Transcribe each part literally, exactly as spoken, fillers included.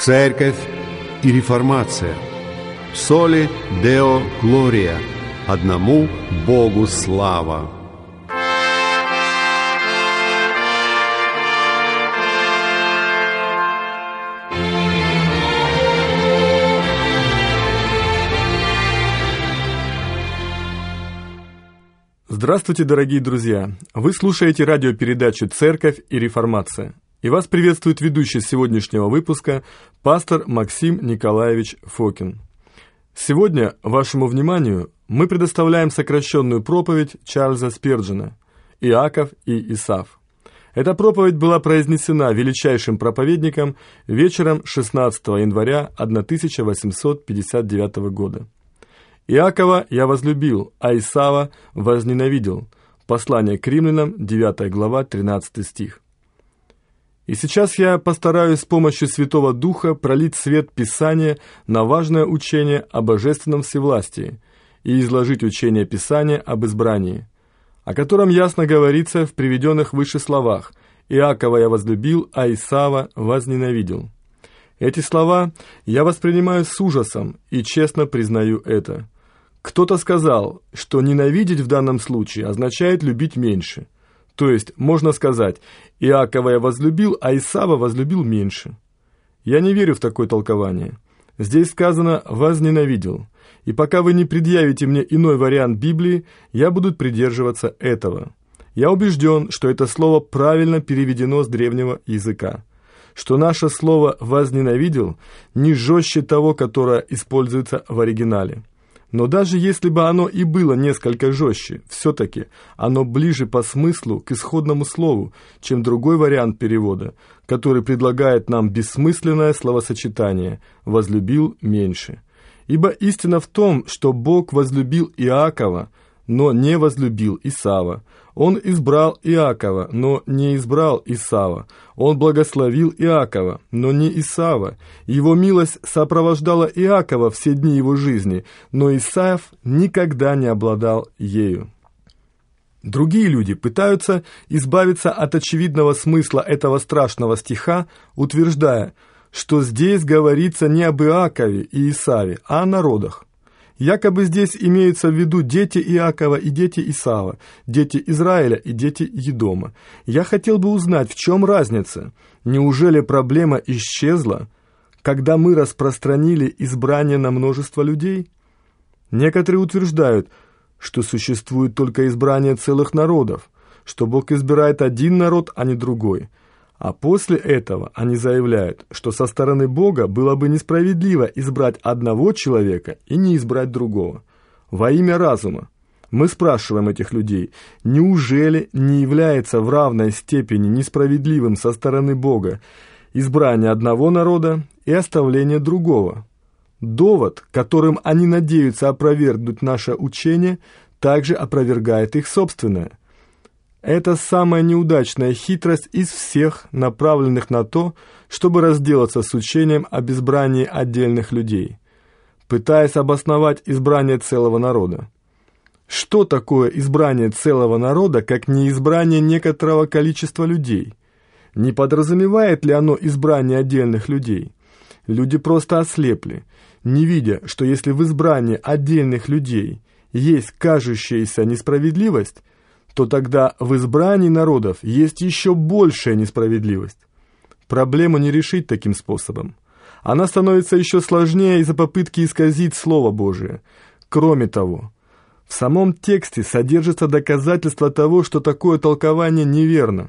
Церковь и реформация. Соли Део Глория. Одному Богу слава. Здравствуйте, дорогие друзья! Вы слушаете радиопередачу «Церковь и реформация». И вас приветствует ведущий сегодняшнего выпуска пастор Максим Николаевич Фокин. Сегодня вашему вниманию мы предоставляем сокращенную проповедь Чарльза Спирджена «Иаков и Исав». Эта проповедь была произнесена величайшим проповедником вечером шестнадцатого января тысяча восемьсот пятьдесят девятого года. «Иакова я возлюбил, а Исава возненавидел». Послание к римлянам, девятая глава, тринадцатый стих. И сейчас я постараюсь с помощью Святого Духа пролить свет Писания на важное учение о божественном всевластии и изложить учение Писания об избрании, о котором ясно говорится в приведенных выше словах: «Иакова я возлюбил, а Исава возненавидел». Эти слова я воспринимаю с ужасом и честно признаю это. Кто-то сказал, что ненавидеть в данном случае означает любить меньше. То есть, можно сказать, Иакова я возлюбил, а Исава возлюбил меньше. Я не верю в такое толкование. Здесь сказано «возненавидел». И пока вы не предъявите мне иной вариант Библии, я буду придерживаться этого. Я убежден, что это слово правильно переведено с древнего языка, что наше слово «возненавидел» не жестче того, которое используется в оригинале. Но даже если бы оно и было несколько жестче, все-таки оно ближе по смыслу к исходному слову, чем другой вариант перевода, который предлагает нам бессмысленное словосочетание «возлюбил меньше». Ибо истина в том, что Бог возлюбил Иакова, но не возлюбил Исава. Он избрал Иакова, но не избрал Исава. Он благословил Иакова, но не Исава. Его милость сопровождала Иакова все дни его жизни, но Исав никогда не обладал ею. Другие люди пытаются избавиться от очевидного смысла этого страшного стиха, утверждая, что здесь говорится не об Иакове и Исаве, а о народах. Якобы здесь имеются в виду дети Иакова и дети Исава, дети Израиля и дети Едома. Я хотел бы узнать, в чем разница? Неужели проблема исчезла, когда мы распространили избрание на множество людей? Некоторые утверждают, что существует только избрание целых народов, что Бог избирает один народ, а не другой. А после этого они заявляют, что со стороны Бога было бы несправедливо избрать одного человека и не избрать другого. Во имя разума. Мы спрашиваем этих людей, неужели не является в равной степени несправедливым со стороны Бога избрание одного народа и оставление другого? Довод, которым они надеются опровергнуть наше учение, также опровергает их собственное. Это самая неудачная хитрость из всех, направленных на то, чтобы разделаться с учением об избрании отдельных людей, пытаясь обосновать избрание целого народа. Что такое избрание целого народа, как не избрание некоторого количества людей? Не подразумевает ли оно избрание отдельных людей? Люди просто ослепли, не видя, что если в избрании отдельных людей есть кажущаяся несправедливость, то тогда в избрании народов есть еще большая несправедливость. Проблему не решить таким способом. Она становится еще сложнее из-за попытки исказить Слово Божие. Кроме того, в самом тексте содержится доказательство того, что такое толкование неверно.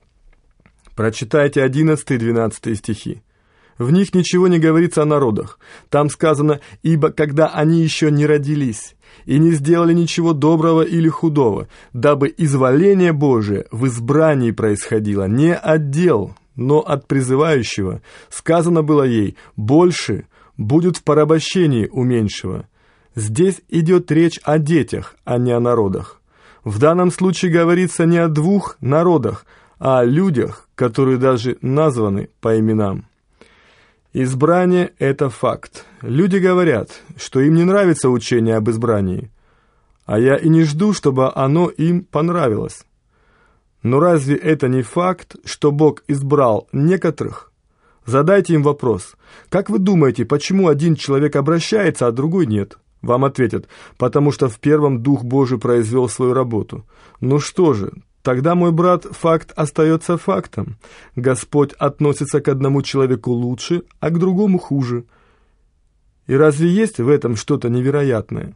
Прочитайте одиннадцатый и двенадцатый стихи. В них ничего не говорится о народах. Там сказано «ибо когда они еще не родились» и не сделали ничего доброго или худого, дабы изволение Божие в избрании происходило не от дел, но от призывающего. Сказано было ей «больше будет в порабощении у меньшего». Здесь идет речь о детях, а не о народах. В данном случае говорится не о двух народах, а о людях, которые даже названы по именам. Избрание – это факт. Люди говорят, что им не нравится учение об избрании, а я и не жду, чтобы оно им понравилось. Но разве это не факт, что Бог избрал некоторых? Задайте им вопрос: как вы думаете, почему один человек обращается, а другой нет? Вам ответят: потому что в первом Дух Божий произвел свою работу. Ну что же, тогда, мой брат, факт остается фактом. Господь относится к одному человеку лучше, а к другому хуже. И разве есть в этом что-то невероятное?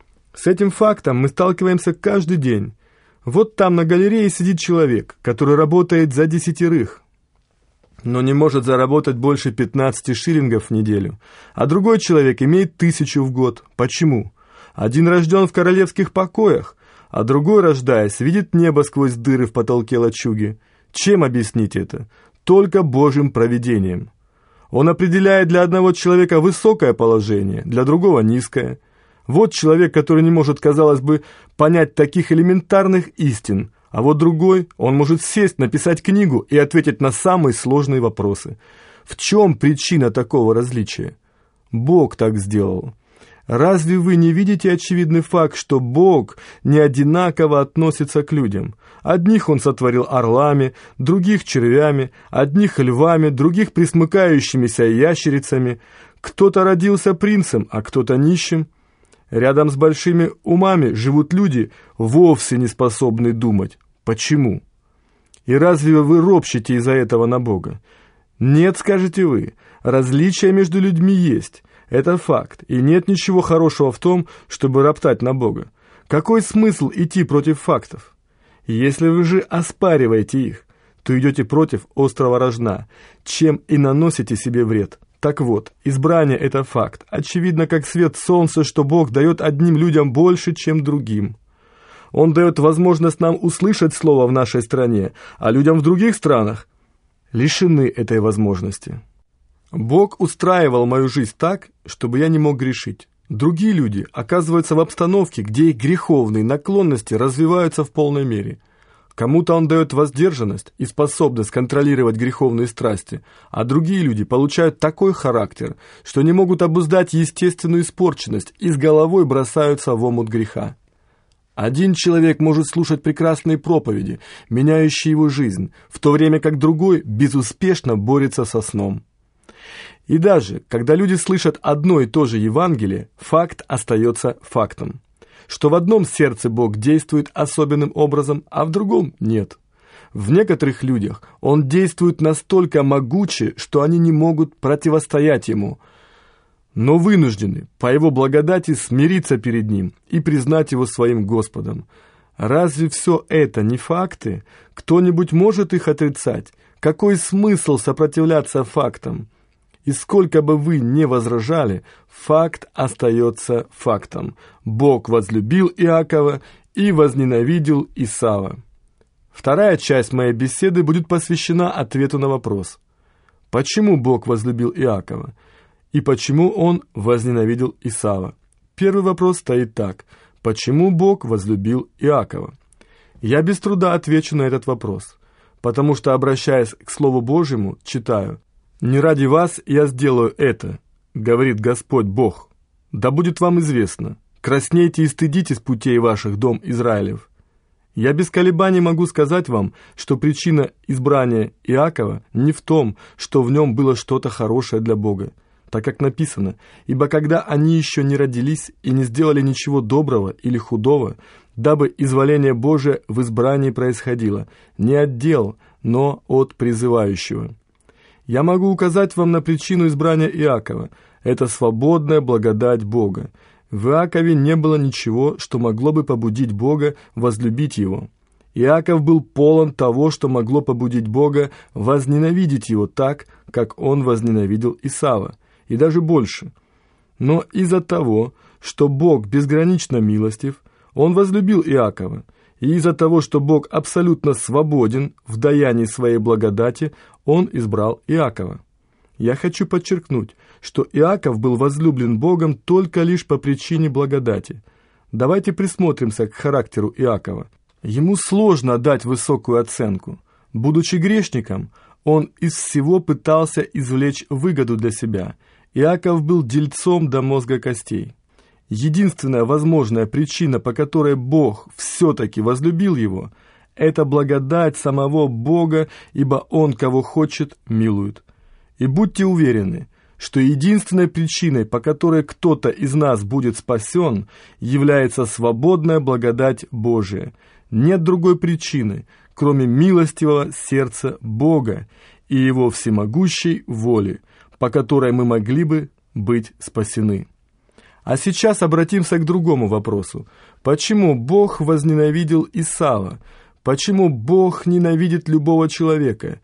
С этим фактом мы сталкиваемся каждый день. Вот там на галерее сидит человек, который работает за десятерых, но не может заработать больше пятнадцати шиллингов в неделю, а другой человек имеет тысячу в год. Почему? Один рожден в королевских покоях, а другой, рождаясь, видит небо сквозь дыры в потолке лачуги. Чем объяснить это? Только Божьим провидением. Он определяет для одного человека высокое положение, для другого низкое. Вот человек, который не может, казалось бы, понять таких элементарных истин, а вот другой, он может сесть, написать книгу и ответить на самые сложные вопросы. В чем причина такого различия? Бог так сделал. Разве вы не видите очевидный факт, что Бог не одинаково относится к людям? Одних Он сотворил орлами, других червями, одних львами, других пресмыкающимися ящерицами. Кто-то родился принцем, а кто-то нищим. Рядом с большими умами живут люди, вовсе не способные думать. Почему? И разве вы ропщете из-за этого на Бога? Нет, скажете вы, различия между людьми есть. Это факт, и нет ничего хорошего в том, чтобы роптать на Бога. Какой смысл идти против фактов? Если вы же оспариваете их, то идете против острого рожна, чем и наносите себе вред. Так вот, избрание – это факт. Очевидно, как свет солнца, что Бог дает одним людям больше, чем другим. Он дает возможность нам услышать Слово в нашей стране, а людям в других странах лишены этой возможности. Бог устраивал мою жизнь так, чтобы я не мог грешить. Другие люди оказываются в обстановке, где их греховные наклонности развиваются в полной мере. Кому-то он дает воздержанность и способность контролировать греховные страсти, а другие люди получают такой характер, что не могут обуздать естественную испорченность и с головой бросаются в омут греха. Один человек может слушать прекрасные проповеди, меняющие его жизнь, в то время как другой безуспешно борется со сном. И даже, когда люди слышат одно и то же Евангелие, факт остается фактом. Что в одном сердце Бог действует особенным образом, а в другом нет. В некоторых людях Он действует настолько могуче, что они не могут противостоять Ему, но вынуждены по Его благодати смириться перед Ним и признать Его своим Господом. Разве все это не факты? Кто-нибудь может их отрицать? Какой смысл сопротивляться фактам? И сколько бы вы ни возражали, факт остается фактом. Бог возлюбил Иакова и возненавидел Исава. Вторая часть моей беседы будет посвящена ответу на вопрос: почему Бог возлюбил Иакова и почему Он возненавидел Исава? Первый вопрос стоит так: почему Бог возлюбил Иакова? Я без труда отвечу на этот вопрос, потому что, обращаясь к Слову Божьему, читаю: «Не ради вас я сделаю это, говорит Господь Бог. Да будет вам известно, краснейте и стыдитесь путей ваших, дом Израилев». Я без колебаний могу сказать вам, что причина избрания Иакова не в том, что в нем было что-то хорошее для Бога, так как написано: «Ибо когда они еще не родились и не сделали ничего доброго или худого, дабы изволение Божие в избрании происходило не от дел, но от призывающего». Я могу указать вам на причину избрания Иакова. Это свободная благодать Бога. В Иакове не было ничего, что могло бы побудить Бога возлюбить его. Иаков был полон того, что могло побудить Бога возненавидеть его так, как он возненавидел Исава, и даже больше. Но из-за того, что Бог безгранично милостив, он возлюбил Иакова, и из-за того, что Бог абсолютно свободен в даянии своей благодати, Он избрал Иакова. Я хочу подчеркнуть, что Иаков был возлюблен Богом только лишь по причине благодати. Давайте присмотримся к характеру Иакова. Ему сложно дать высокую оценку. Будучи грешником, он из всего пытался извлечь выгоду для себя. Иаков был дельцом до мозга костей. Единственная возможная причина, по которой Бог все-таки возлюбил его, это благодать самого Бога, ибо Он, кого хочет, милует. И будьте уверены, что единственной причиной, по которой кто-то из нас будет спасен, является свободная благодать Божия. Нет другой причины, кроме милостивого сердца Бога и Его всемогущей воли, по которой мы могли бы быть спасены. А сейчас обратимся к другому вопросу. Почему Бог возненавидел Исава? Почему Бог ненавидит любого человека?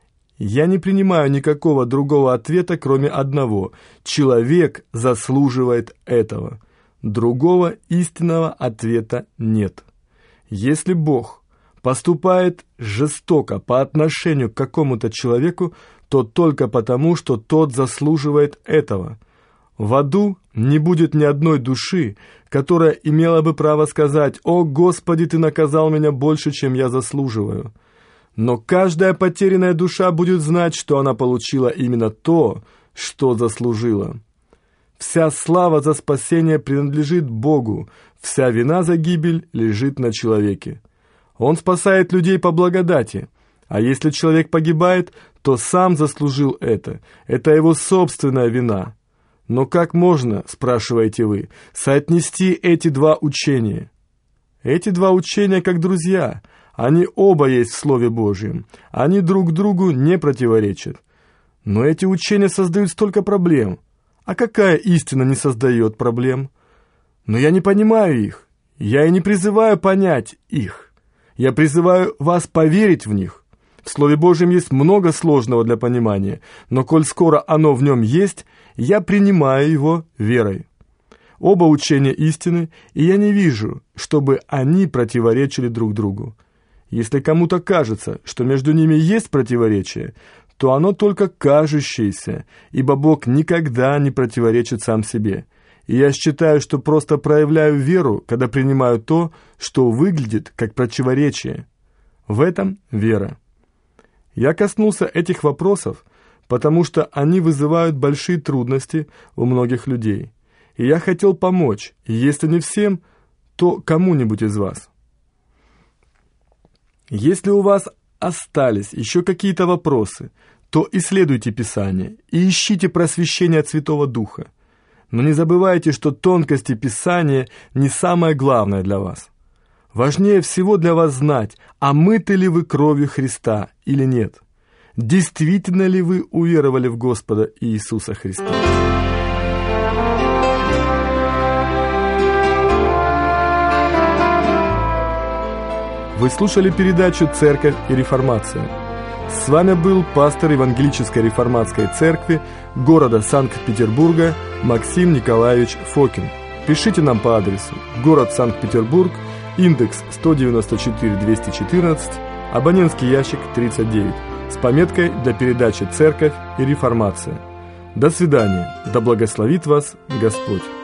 Я не принимаю никакого другого ответа, кроме одного. Человек заслуживает этого. Другого истинного ответа нет. Если Бог поступает жестоко по отношению к какому-то человеку, то только потому, что тот заслуживает этого. В аду не будет ни одной души, которая имела бы право сказать: «О, Господи, Ты наказал меня больше, чем я заслуживаю». Но каждая потерянная душа будет знать, что она получила именно то, что заслужила. Вся слава за спасение принадлежит Богу, вся вина за гибель лежит на человеке. Он спасает людей по благодати, а если человек погибает, то сам заслужил это. Это его собственная вина. Но как можно, спрашиваете вы, соотнести эти два учения? Эти два учения как друзья. Они оба есть в Слове Божьем. Они друг другу не противоречат. Но эти учения создают столько проблем. А какая истина не создает проблем? Но я не понимаю их. Я и не призываю понять их. Я призываю вас поверить в них. В Слове Божьем есть много сложного для понимания, но коль скоро оно в нем есть, я принимаю его верой. Оба учения истины, и я не вижу, чтобы они противоречили друг другу. Если кому-то кажется, что между ними есть противоречие, то оно только кажущееся, ибо Бог никогда не противоречит сам себе. И я считаю, что просто проявляю веру, когда принимаю то, что выглядит как противоречие. В этом вера. Я коснулся этих вопросов, потому что они вызывают большие трудности у многих людей. И я хотел помочь, если не всем, то кому-нибудь из вас. Если у вас остались еще какие-то вопросы, то исследуйте Писание и ищите просвещение от Святого Духа. Но не забывайте, что тонкости Писания не самое главное для вас. Важнее всего для вас знать, омыты ли вы кровью Христа или нет. Действительно ли вы уверовали в Господа Иисуса Христа? Вы слушали передачу «Церковь и реформация». С вами был пастор Евангелической реформатской церкви города Санкт-Петербурга Максим Николаевич Фокин. Пишите нам по адресу: город Санкт-Петербург, индекс сто девяносто четыре двести четырнадцать, абонентский ящик тридцать девять, с пометкой для передачи «Церковь и реформация». До свидания. Да благословит вас Господь.